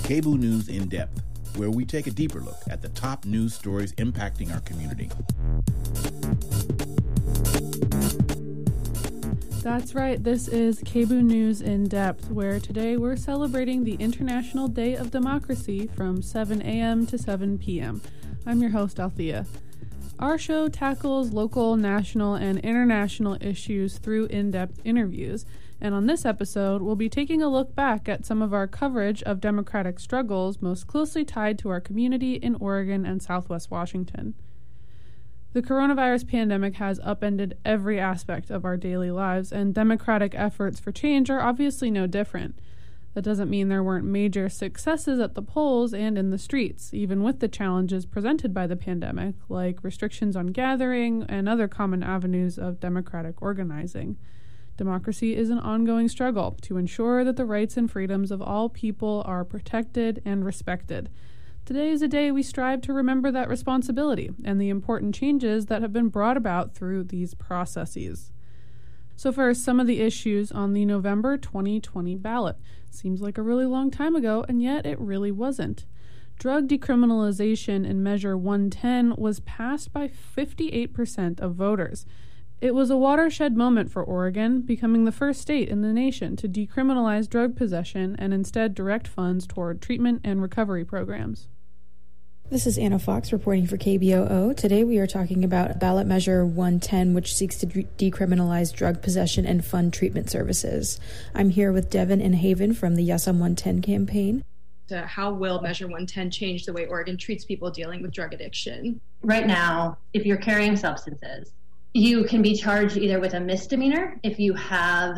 KBOO News in Depth, where we take a deeper look at the top news stories impacting our community. That's right, this is KBOO News in Depth, where today we're celebrating the International Day of Democracy from 7 a.m. to 7 p.m. I'm your host, Althea. Our show tackles local, national, and international issues through in-depth interviews, and on this episode, we'll be taking a look back at some of our coverage of democratic struggles most closely tied to our community in Oregon and Southwest Washington. The coronavirus pandemic has upended every aspect of our daily lives, and democratic efforts for change are obviously no different. That doesn't mean there weren't major successes at the polls and in the streets, even with the challenges presented by the pandemic, like restrictions on gathering and other common avenues of democratic organizing. Democracy is an ongoing struggle to ensure that the rights and freedoms of all people are protected and respected. Today is a day we strive to remember that responsibility and the important changes that have been brought about through these processes. So first, some of the issues on the November 2020 ballot. Seems like a really long time ago, and yet it really wasn't. Drug decriminalization in Measure 110 was passed by 58% of voters. It was a watershed moment for Oregon, becoming the first state in the nation to decriminalize drug possession and instead direct funds toward treatment and recovery programs. This is Anna Fox reporting for KBOO. Today we are talking about Ballot Measure 110, which seeks to decriminalize drug possession and fund treatment services. I'm here with Devin and Haven from the Yes on 110 campaign. How will Measure 110 change the way Oregon treats people dealing with drug addiction? Right now, if you're carrying substances, you can be charged either with a misdemeanor if you have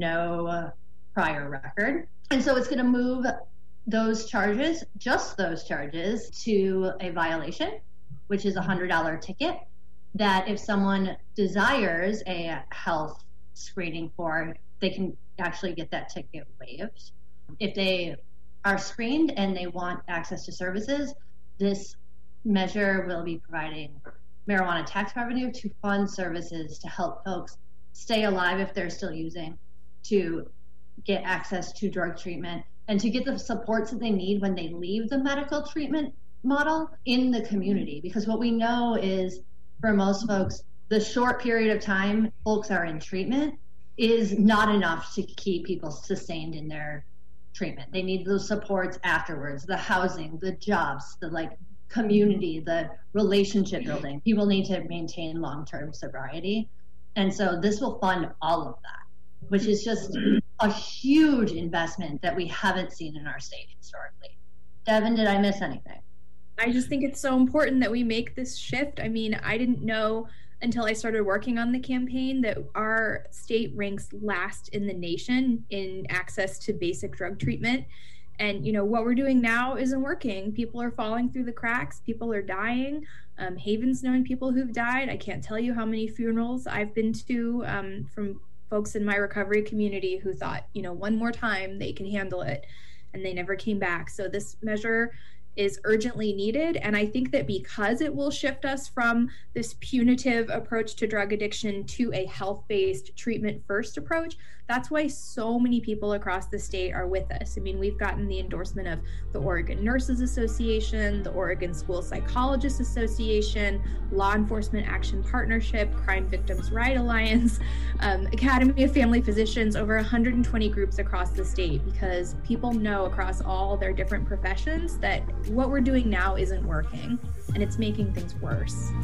no prior record. And so it's going to move those charges, just those charges, to a violation, which is a $100 ticket, that if someone desires a health screening for, they can actually get that ticket waived. If they are screened and they want access to services, this measure will be providing marijuana tax revenue to fund services to help folks stay alive if they're still using, to get access to drug treatment, and to get the supports that they need when they leave the medical treatment model in the community. Because what we know is, for most folks, the short period of time folks are in treatment is not enough to keep people sustained in their treatment. They need those supports afterwards, the housing, the jobs, the community, the relationship building. People need to maintain long-term sobriety. And so this will fund all of that, which is just a huge investment that we haven't seen in our state historically. Devin, did I miss anything? I just think it's so important that we make this shift. I mean, I didn't know until I started working on the campaign that our state ranks last in the nation in access to basic drug treatment. And, what we're doing now isn't working. People are falling through the cracks. People are dying. Haven's knowing people who've died. I can't tell you how many funerals I've been to from folks in my recovery community who thought, one more time they can handle it, and they never came back. So this measure is urgently needed. And I think that because it will shift us from this punitive approach to drug addiction to a health-based treatment-first approach, that's why so many people across the state are with us. I mean, we've gotten the endorsement of the Oregon Nurses Association, the Oregon School Psychologists Association, Law Enforcement Action Partnership, Crime Victims' Right Alliance, Academy of Family Physicians, over 120 groups across the state, because people know across all their different professions that what we're doing now isn't working, and it's making things worse.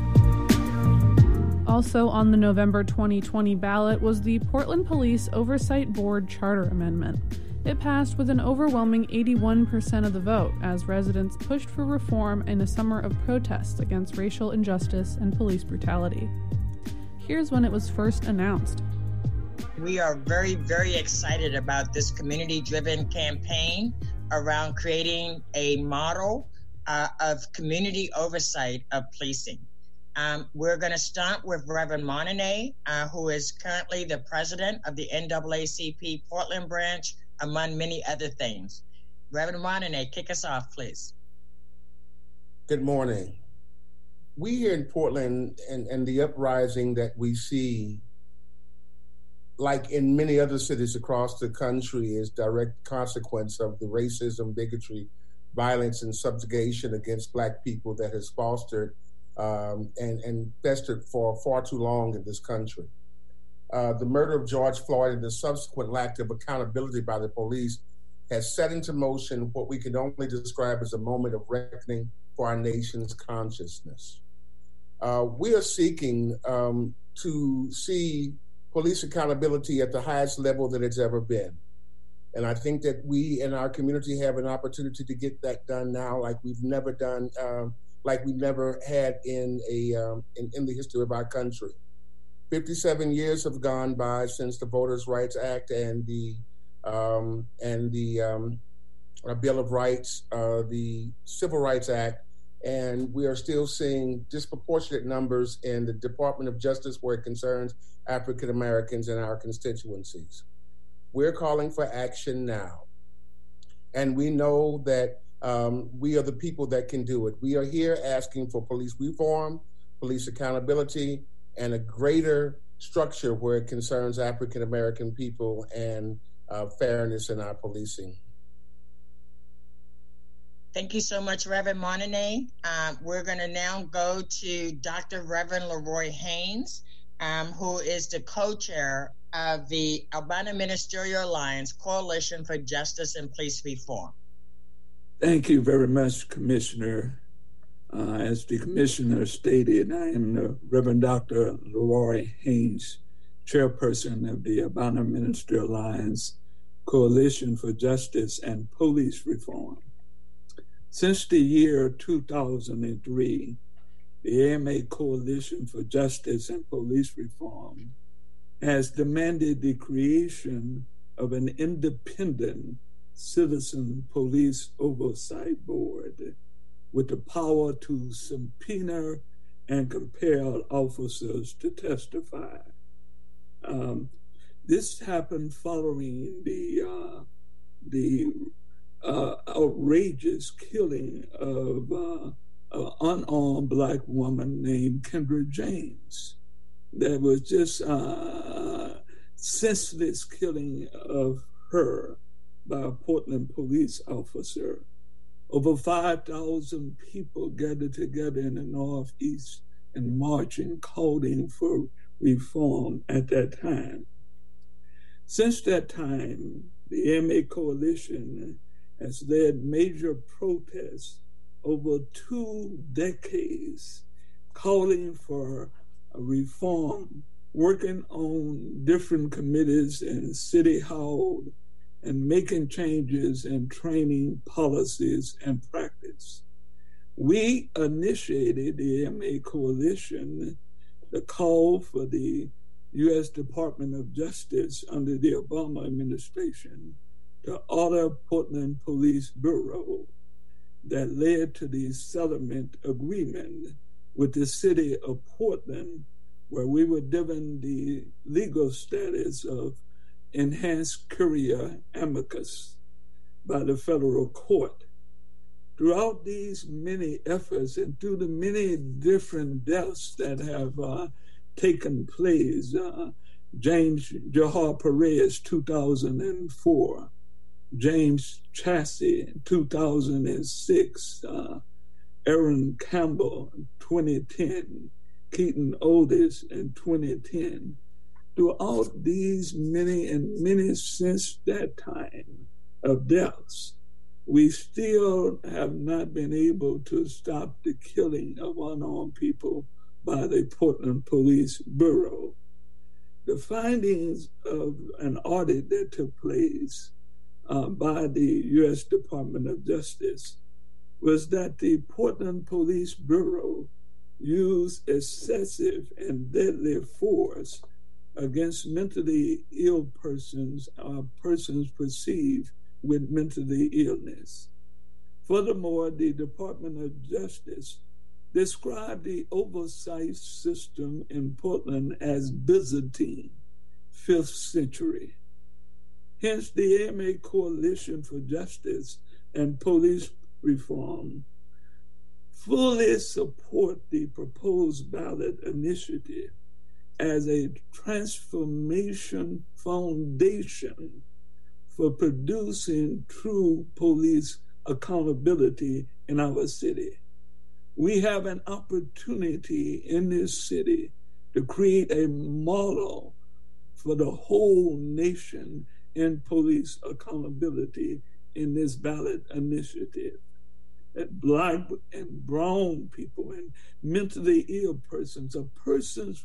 Also on the November 2020 ballot was the Portland Police Oversight Board Charter Amendment. It passed with an overwhelming 81% of the vote as residents pushed for reform in a summer of protests against racial injustice and police brutality. Here's when it was first announced. We are very, very excited about this community-driven campaign around creating a model of community oversight of policing. We're going to start with Reverend Moninay, who is currently the president of the NAACP Portland branch, among many other things. Reverend Moninay, kick us off, please. Good morning. We here in Portland and the uprising that we see, like in many other cities across the country, is direct consequence of the racism, bigotry, violence and subjugation against Black people that has fostered and festered for far too long in this country. The murder of George Floyd and the subsequent lack of accountability by the police has set into motion what we can only describe as a moment of reckoning for our nation's consciousness. We are seeking to see police accountability at the highest level that it's ever been. And I think that we in our community have an opportunity to get that done now like we've never done, like we never had in the history of our country. 57 years have gone by since the Voters' Rights Act and the Bill of Rights, the Civil Rights Act, and we are still seeing disproportionate numbers in the Department of Justice where it concerns African Americans in our constituencies. We're calling for action now. And we know that we are the people that can do it. We are here asking for police reform, police accountability, and a greater structure where it concerns African American people and fairness in our policing. Thank you so much, Reverend Montague. We're going to now go to Dr. Reverend Leroy Haynes, who is the co-chair of the Albina Ministerial Alliance Coalition for Justice and Police Reform. Thank you very much, Commissioner. As the Commissioner stated, I am the Reverend Dr. Leroy Haynes, chairperson of the Albina Ministerial Alliance Coalition for Justice and Police Reform. Since the year 2003, the AMA Coalition for Justice and Police Reform has demanded the creation of an independent citizen police oversight board with the power to subpoena and compel officers to testify. This happened following the outrageous killing of an unarmed Black woman named Kendra James. There was just senseless killing of her by a Portland police officer. Over 5,000 people gathered together in the Northeast and marching, calling for reform at that time. Since that time, the AMA Coalition has led major protests over 2 decades, calling for a reform, working on different committees in City Hall, and making changes in training policies and practice. We initiated the AMA Coalition, the call for the U.S. Department of Justice under the Obama administration to order Portland Police Bureau that led to the settlement agreement with the city of Portland, where we were given the legal status of enhanced courier amicus by the federal court. Throughout these many efforts and through the many different deaths that have taken place, James Jahar Perez, 2004, James Chassie, 2006, Aaron Campbell, 2010, Keaton Otis in 2010. Throughout these many since that time of deaths, we still have not been able to stop the killing of unarmed people by the Portland Police Bureau. The findings of an audit that took place by the U.S. Department of Justice was that the Portland Police Bureau used excessive and deadly force against mentally ill persons or persons perceived with mentally illness. Furthermore, the Department of Justice described the oversight system in Portland as Byzantine, 5th century. Hence, the AMA Coalition for Justice and Police Reform fully support the proposed ballot initiative as a transformation foundation for producing true police accountability in our city. We have an opportunity in this city to create a model for the whole nation in police accountability in this ballot initiative. That Black and brown people and mentally ill persons, or persons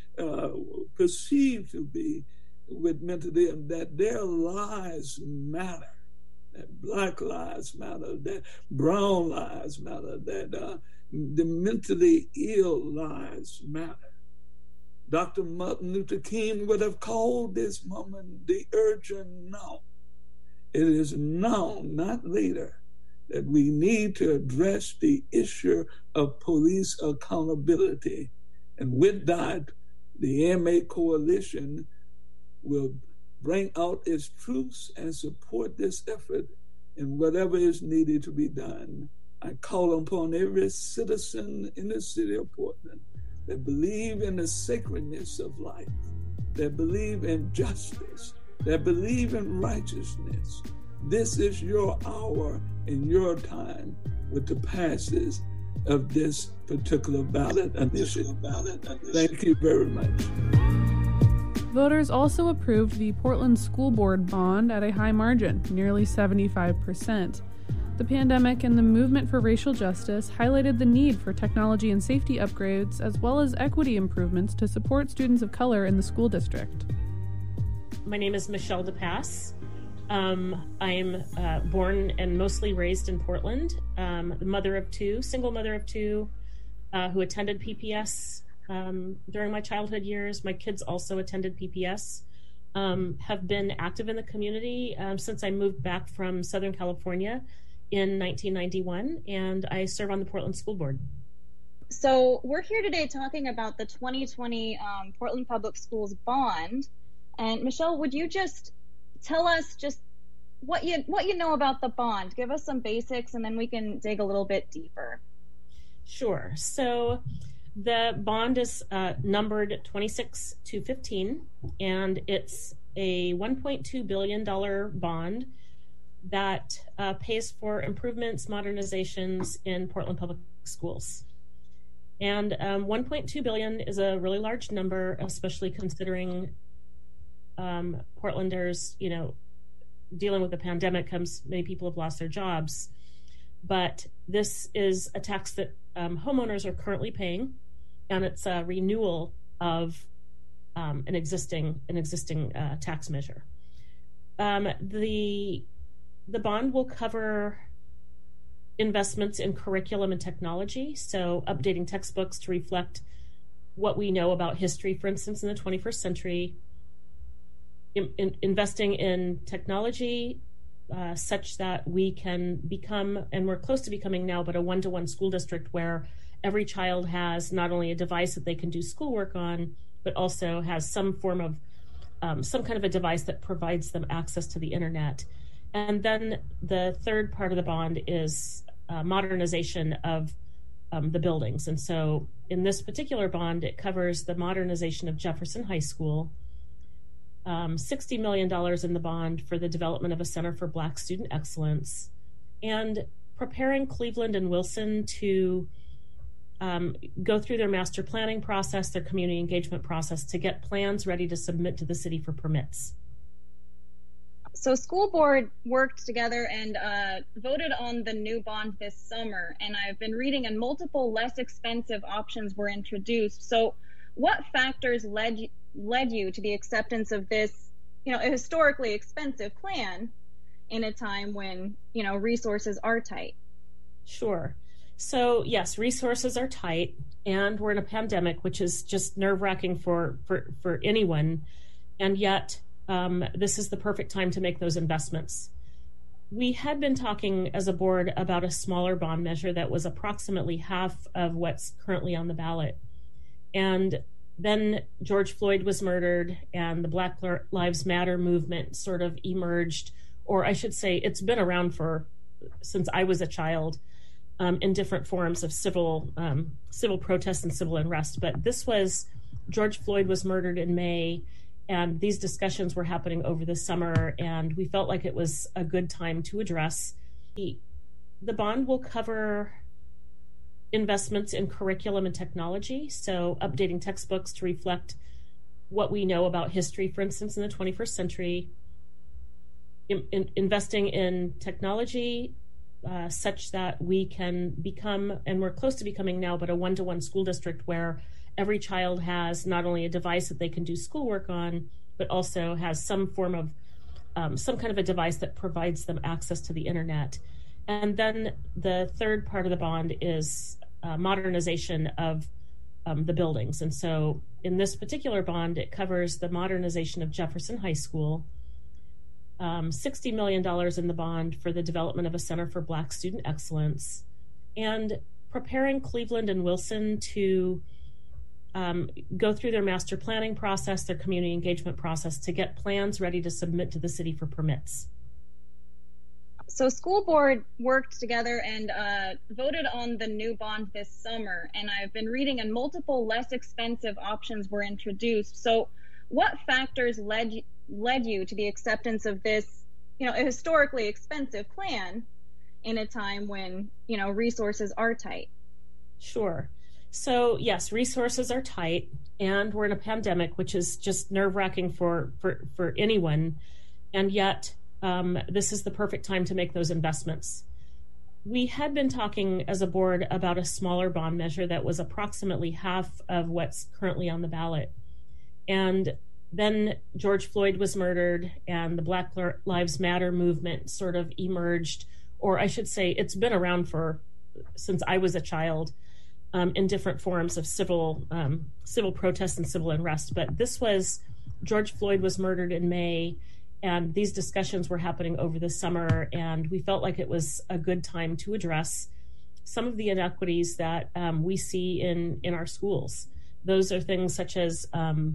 perceived to be with mentally ill, that their lives matter, that Black lives matter, that brown lives matter, that the mentally ill lives matter. Dr. Martin Luther King would have called this moment the urgent now. It is now, not later, that we need to address the issue of police accountability. And with that, the MA Coalition will bring out its troops and support this effort in whatever is needed to be done. I call upon every citizen in the city of Portland that believe in the sacredness of life, that believe in justice, that believe in righteousness. This is your hour and your time with the passage of this particular ballot initiative. Thank you very much. Voters also approved the Portland School Board bond at a high margin, nearly 75%. The pandemic and the movement for racial justice highlighted the need for technology and safety upgrades, as well as equity improvements to support students of color in the school district. My name is Michelle DePass. I'm born and mostly raised in Portland, the mother of two, single mother of two, who attended PPS during my childhood years. My kids also attended PPS, have been active in the community since I moved back from Southern California in 1991, and I serve on the Portland School Board. So we're here today talking about the 2020 Portland Public Schools bond. And Michelle, would you just tell us just what you know about the bond? Give us some basics, and then we can dig a little bit deeper. Sure. So the bond is numbered 26-15, and it's a $1.2 billion bond that pays for improvements, modernizations in Portland Public Schools. And $1.2 billion is a really large number, especially considering Portlanders, dealing with the pandemic, many people have lost their jobs. But this is a tax that homeowners are currently paying, and it's a renewal of an existing tax measure. The bond will cover investments in curriculum and technology, so updating textbooks to reflect what we know about history, for instance, in the 21st century, investing in technology such that we can become, and we're close to becoming now, but a one-to-one school district where every child has not only a device that they can do schoolwork on, but also has some form of, some kind of a device that provides them access to the internet. And then the third part of the bond is modernization of the buildings. And so in this particular bond, it covers the modernization of Jefferson High School, $60 million in the bond for the development of a Center for Black Student Excellence, and preparing Cleveland and Wilson to go through their master planning process, their community engagement process, to get plans ready to submit to the city for permits. So school board worked together and voted on the new bond this summer, and I've been reading, and multiple less expensive options were introduced. So what factors led you to the acceptance of this, a historically expensive plan in a time when, resources are tight? Sure. So yes, resources are tight, and we're in a pandemic, which is just nerve-wracking for anyone. And yet, this is the perfect time to make those investments. We had been talking as a board about a smaller bond measure that was approximately half of what's currently on the ballot. And then George Floyd was murdered, and the Black Lives Matter movement sort of emerged, or I should say it's been around since I was a child, in different forms of civil protests and civil unrest. But George Floyd was murdered in May, and these discussions were happening over the summer, and we felt like it was a good time to address the The bond will cover investments in curriculum and technology, so updating textbooks to reflect what we know about history, for instance, in the 21st century, investing in technology such that we can become, and we're close to becoming now, but a one-to-one school district where every child has not only a device that they can do schoolwork on, but also has some form of some kind of a device that provides them access to the internet. And then the third part of the bond is modernization of the buildings. And so in this particular bond, it covers the modernization of Jefferson High School, $60 million in the bond for the development of a Center for Black Student Excellence, and preparing Cleveland and Wilson to go through their master planning process, their community engagement process, to get plans ready to submit to the city for permits. So school board worked together and voted on the new bond this summer, and I've been reading, and multiple less expensive options were introduced. So what factors led you to the acceptance of this, a historically expensive plan in a time when, resources are tight? Sure. So yes, resources are tight, and we're in a pandemic, which is just nerve-wracking for anyone, and yet this is the perfect time to make those investments. We had been talking as a board about a smaller bond measure that was approximately half of what's currently on the ballot. And then George Floyd was murdered, and the Black Lives Matter movement sort of emerged, or I should say it's been around since I was a child, in different forms of civil protests and civil unrest. But George Floyd was murdered in May, and these discussions were happening over the summer, and we felt like it was a good time to address some of the inequities that we see in our schools. Those are things such as,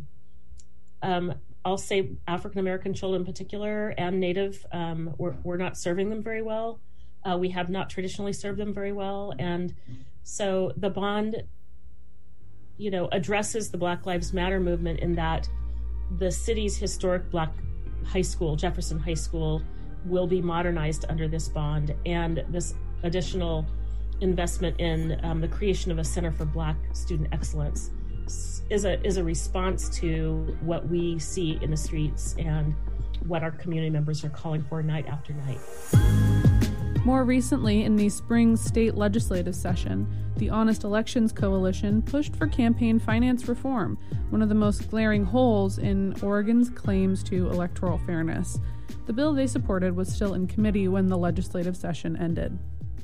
I'll say African-American children in particular, and Native, we're not serving them very well. We have not traditionally served them very well. And so the bond, addresses the Black Lives Matter movement in that the city's historic Black high school, Jefferson High School, will be modernized under this bond, and this additional investment in the creation of a Center for Black Student Excellence is a response to what we see in the streets and what our community members are calling for night after night. More recently, in the spring state legislative session, the Honest Elections Coalition pushed for campaign finance reform, one of the most glaring holes in Oregon's claims to electoral fairness. The bill they supported was still in committee when the legislative session ended.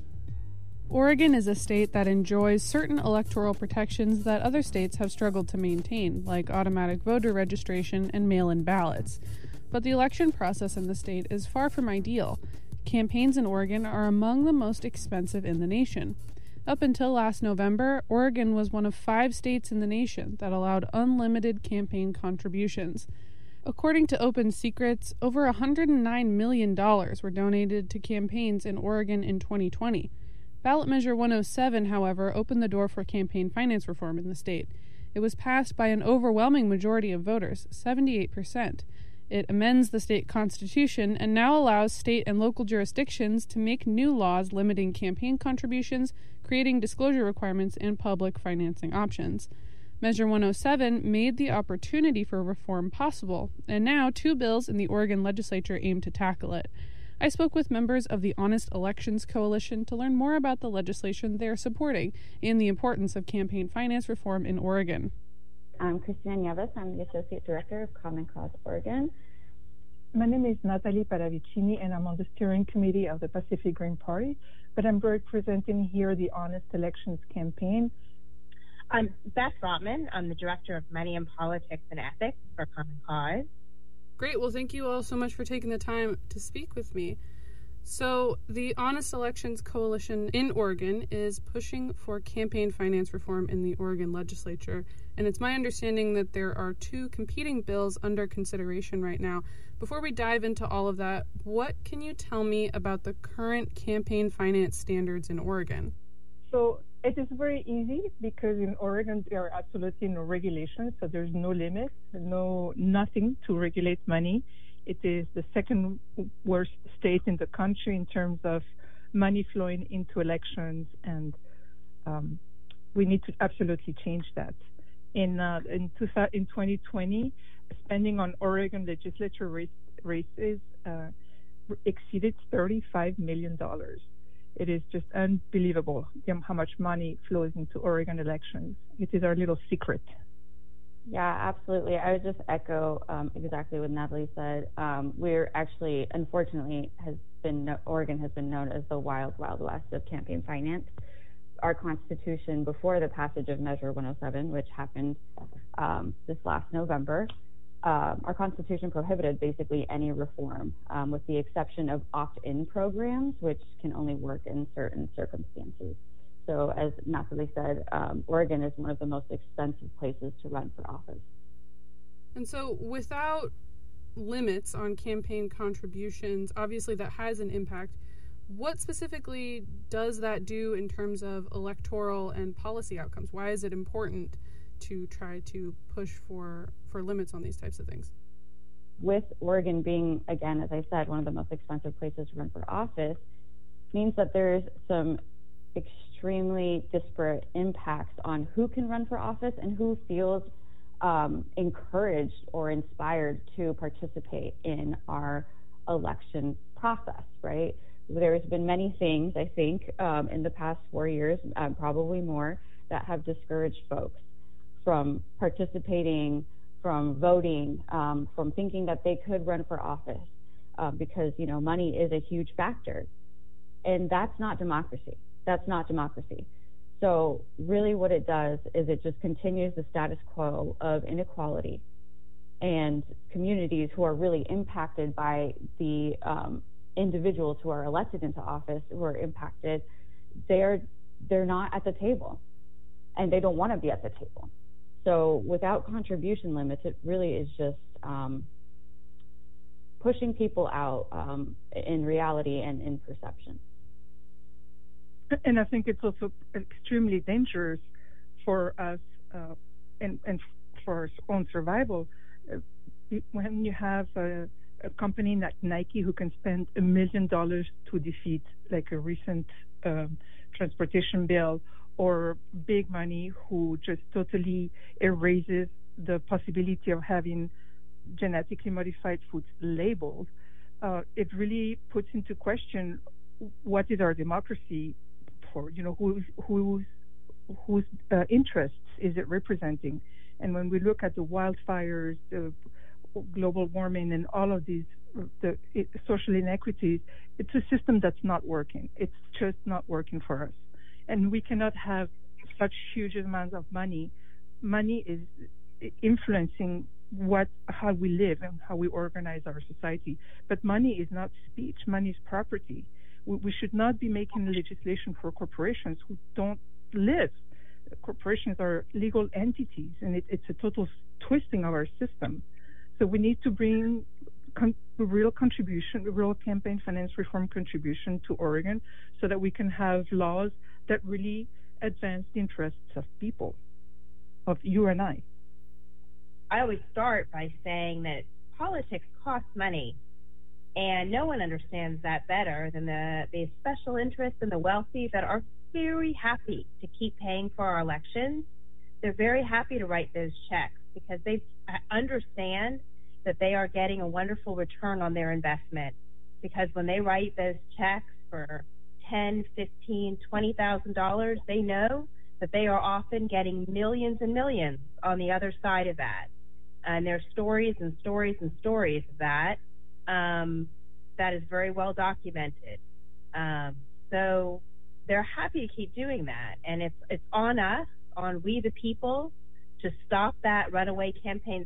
Oregon is a state that enjoys certain electoral protections that other states have struggled to maintain, like automatic voter registration and mail-in ballots. But the election process in the state is far from ideal. Campaigns in Oregon are among the most expensive in the nation. Up until last November, Oregon was one of 5 states in the nation that allowed unlimited campaign contributions. According to Open Secrets, over $109 million were donated to campaigns in Oregon in 2020. Ballot Measure 107, however, opened the door for campaign finance reform in the state. It was passed by an overwhelming majority of voters, 78%. It amends the state constitution and now allows state and local jurisdictions to make new laws limiting campaign contributions, creating disclosure requirements, and public financing options. Measure 107 made the opportunity for reform possible, and now 2 bills in the Oregon legislature aim to tackle it. I spoke with members of the Honest Elections Coalition to learn more about the legislation they are supporting and the importance of campaign finance reform in Oregon. I'm Christina Nieves. I'm the Associate Director of Common Cause Oregon. My name is Natalie Paravicini, and I'm on the steering committee of the Pacific Green Party, but I'm representing here the Honest Elections Campaign. I'm Beth Rotman. I'm the Director of Money and Politics and Ethics for Common Cause. Great. Well, thank you all so much for taking the time to speak with me. So the Honest Elections Coalition in Oregon is pushing for campaign finance reform in the Oregon legislature, and it's my understanding that there are 2 competing bills under consideration right now. Before we dive into all of that, what can you tell me about the current campaign finance standards in Oregon? So it is very easy because in Oregon there are absolutely no regulations, so there's no limit, nothing to regulate money. It is the second worst state in the country in terms of money flowing into elections, and we need to absolutely change that. In 2020, spending on Oregon legislature races exceeded $35 million. It is just unbelievable how much money flows into Oregon elections. It is our little secret. Yeah, absolutely. I would just echo exactly what Natalie said. We're actually, unfortunately, Oregon has been known as the wild, wild west of campaign finance. Our Constitution, before the passage of Measure 107, which happened this last November, our Constitution prohibited basically any reform, with the exception of opt-in programs, which can only work in certain circumstances. So as Natalie said, Oregon is one of the most expensive places to run for office. And so without limits on campaign contributions, obviously that has an impact. What specifically does that do in terms of electoral and policy outcomes? Why is it important to try to push for limits on these types of things? With Oregon being, again, as I said, one of the most expensive places to run for office, means that there's some extremely disparate impacts on who can run for office and who feels encouraged or inspired to participate in our election process, right? There's been many things, I think, in the past 4 years, probably more, that have discouraged folks from participating, from voting, from thinking that they could run for office, because, money is a huge factor. And that's not democracy. That's not democracy. So really what it does is it just continues the status quo of inequality, and communities who are really impacted by the individuals who are elected into office, who are impacted, they're not at the table, and they don't want to be at the table. So without contribution limits, it really is just pushing people out in reality and in perception. And I think it's also extremely dangerous for us and for our own survival. When you have a company like Nike who can spend $1 million to defeat like a recent transportation bill, or big money who just totally erases the possibility of having genetically modified foods labeled, it really puts into question what is our democracy for, whose interests is it representing. And when we look at the wildfires, the global warming, and all of these social inequities, it's a system that's not working. It's just not working for us. And we cannot have such huge amounts of money. Money is influencing how we live and how we organize our society. But money is not speech. Money is property. We should not be making legislation for corporations who don't live. Corporations are legal entities, and it's a total twisting of our system. So we need to bring real campaign finance reform contribution to Oregon, so that we can have laws that really advance the interests of people, of you and I. I always start by saying that politics costs money, and no one understands that better than the special interests and the wealthy that are very happy to keep paying for our elections. They're very happy to write those checks because they understand that they are getting a wonderful return on their investment. Because when they write those checks for $10,000, $15,000, $20,000, they know that they are often getting millions and millions on the other side of that. And there's stories and stories and stories of that. That is very well documented. So they're happy to keep doing that. And it's on us, on we the people, to stop that runaway campaign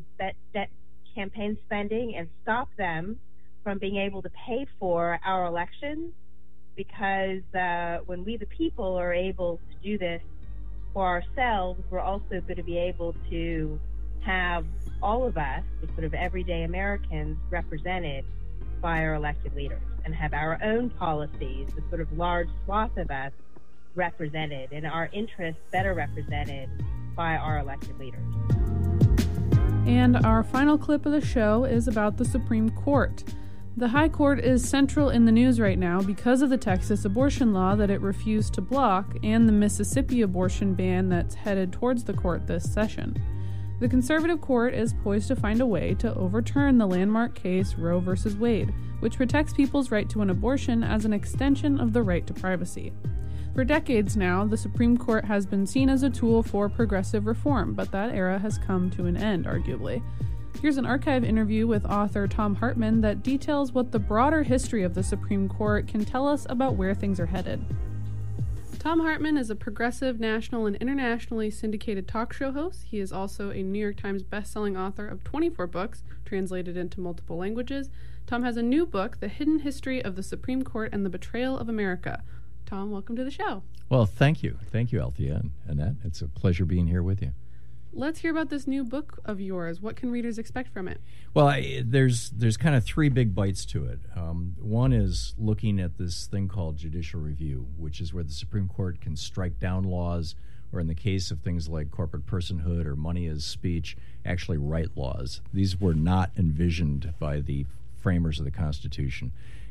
spending and stop them from being able to pay for our elections, because when we the people are able to do this for ourselves, we're also going to be able to have all of us, the sort of everyday Americans, represented by our elected leaders, and have our own policies, the sort of large swath of us, represented, and our interests better represented by our elected leaders. And our final clip of the show is about the Supreme Court. The High Court is central in the news right now because of the Texas abortion law that it refused to block and the Mississippi abortion ban that's headed towards the court this session. The conservative court is poised to find a way to overturn the landmark case Roe v. Wade, which protects people's right to an abortion as an extension of the right to privacy. For decades now, the Supreme Court has been seen as a tool for progressive reform, but that era has come to an end, arguably. Here's an archive interview with author Thom Hartmann that details what the broader history of the Supreme Court can tell us about where things are headed. Thom Hartmann is a progressive, national, and internationally syndicated talk show host. He is also a New York Times bestselling author of 24 books, translated into multiple languages. Thom has a new book, The Hidden History of the Supreme Court and the Betrayal of America. Thom, welcome to the show. Well, thank you. Thank you, Althea and Annette. It's a pleasure being here with you. Let's hear about this new book of yours. What can readers expect from it? Well, there's kind of three big bites to it. One is looking at this thing called judicial review, which is where the Supreme Court can strike down laws, or in the case of things like corporate personhood or money as speech, actually write laws. These were not envisioned by the framers of the Constitution.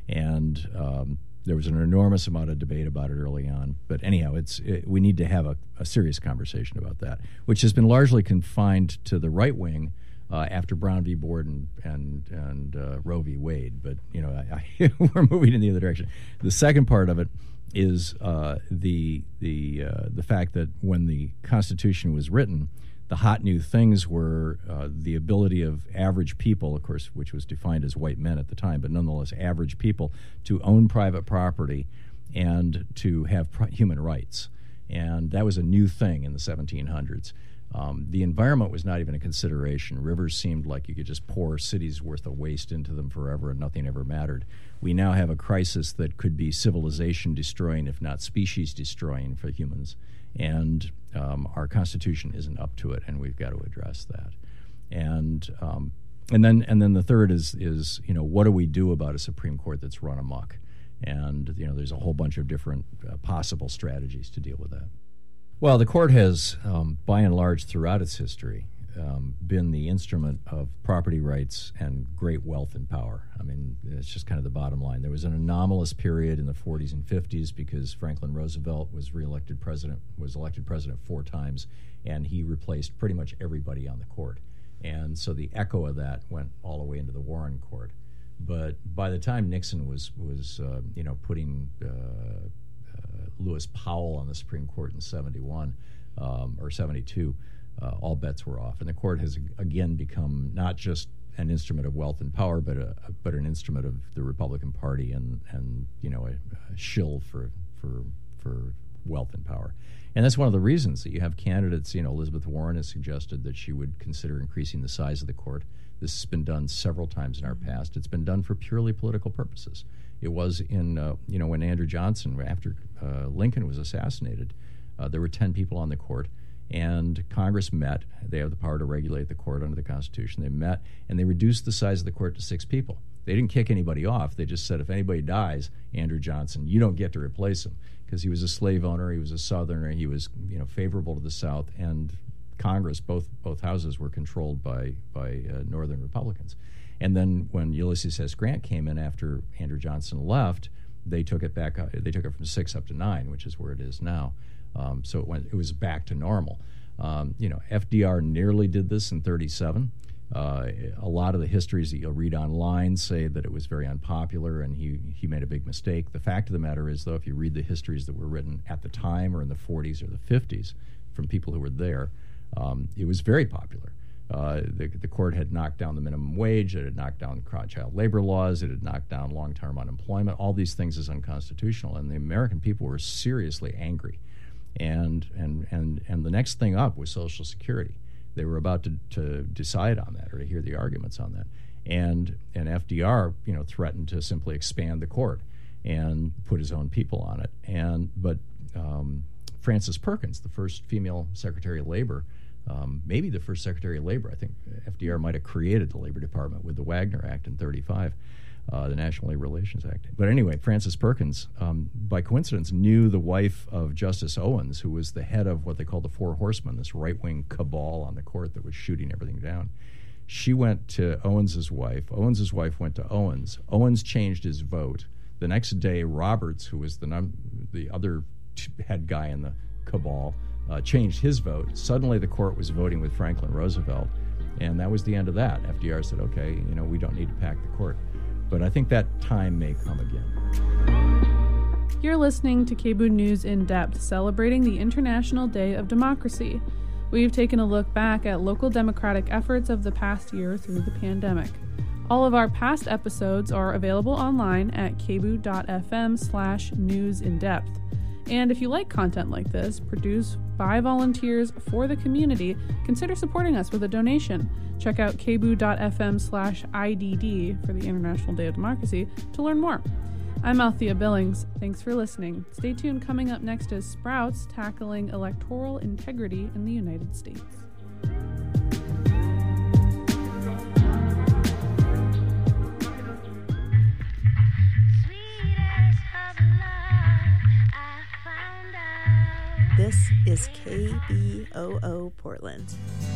And there was an enormous amount of debate about it early on. But anyhow, we need to have a serious conversation about that, which has been largely confined to the right wing after Brown v. Board and Roe v. Wade. But, we're moving in the other direction. The second part of it is the fact that when the Constitution was written, the hot new things were the ability of average people, of course, which was defined as white men at the time, but nonetheless average people, to own private property and to have human rights. And that was a new thing in the 1700s. The environment was not even a consideration. Rivers seemed like you could just pour cities worth of waste into them forever and nothing ever mattered. We now have a crisis that could be civilization destroying, if not species destroying for humans. And our Constitution isn't up to it, and we've got to address that. And then the third is what do we do about a Supreme Court that's run amok? And there's a whole bunch of different possible strategies to deal with that. Well, the court has, by and large, throughout its history, been the instrument of property rights and great wealth and power. I mean, it's just kind of the bottom line. There was an anomalous period in the 40s and 50s because Franklin Roosevelt was elected president 4 times, and he replaced pretty much everybody on the court. And so the echo of that went all the way into the Warren Court. But by the time Nixon was putting Lewis Powell on the Supreme Court in 71 or 72, all bets were off, and the court has again become not just an instrument of wealth and power, but an instrument of the Republican Party and a shill for wealth and power. And that's one of the reasons that you have candidates. Elizabeth Warren has suggested that she would consider increasing the size of the court. This has been done several times in our past. It's been done for purely political purposes. It was in when Andrew Johnson, after Lincoln was assassinated, there were 10 people on the court. And Congress met. They have the power to regulate the court under the Constitution. They met, and they reduced the size of the court to 6 people. They didn't kick anybody off. They just said, if anybody dies, Andrew Johnson, you don't get to replace him, because he was a slave owner, he was a Southerner, he was favorable to the South, and Congress, both houses, were controlled by Northern Republicans. And then when Ulysses S. Grant came in after Andrew Johnson left, they took it back. They took it from 6 up to 9, which is where it is now. So it was back to normal. FDR nearly did this in 1937. A lot of the histories that you'll read online say that it was very unpopular and he made a big mistake. The fact of the matter is, though, if you read the histories that were written at the time or in the 40s or the 50s from people who were there, it was very popular. The court had knocked down the minimum wage, it had knocked down child labor laws, it had knocked down long-term unemployment. All these things is unconstitutional, and the American people were seriously angry. And the next thing up was Social Security. They were about to decide on that or to hear the arguments on that. And FDR, threatened to simply expand the court and put his own people on it. But Frances Perkins, the first female Secretary of Labor, maybe the first Secretary of Labor, I think FDR might have created the Labor Department with the Wagner Act in 1935. The National Labor Relations Act. But anyway, Frances Perkins, by coincidence, knew the wife of Justice Owens, who was the head of what they called the Four Horsemen, this right-wing cabal on the court that was shooting everything down. She went to Owens's wife. Owens's wife went to Owens. Owens changed his vote. The next day, Roberts, who was the other head guy in the cabal, changed his vote. Suddenly, the court was voting with Franklin Roosevelt, and that was the end of that. FDR said, okay, we don't need to pack the court. But I think that time may come again. You're listening to KBOO News in Depth, celebrating the International Day of Democracy. We've taken a look back at local democratic efforts of the past year through the pandemic. All of our past episodes are available online at kboo.fm/newsindepth. And if you like content like this, produced by volunteers for the community, consider supporting us with a donation. Check out kboo.fm/IDD for the International Day of Democracy to learn more. I'm Althea Billings. Thanks for listening. Stay tuned. Coming up next is Sprouts tackling electoral integrity in the United States. This is KBOO Portland.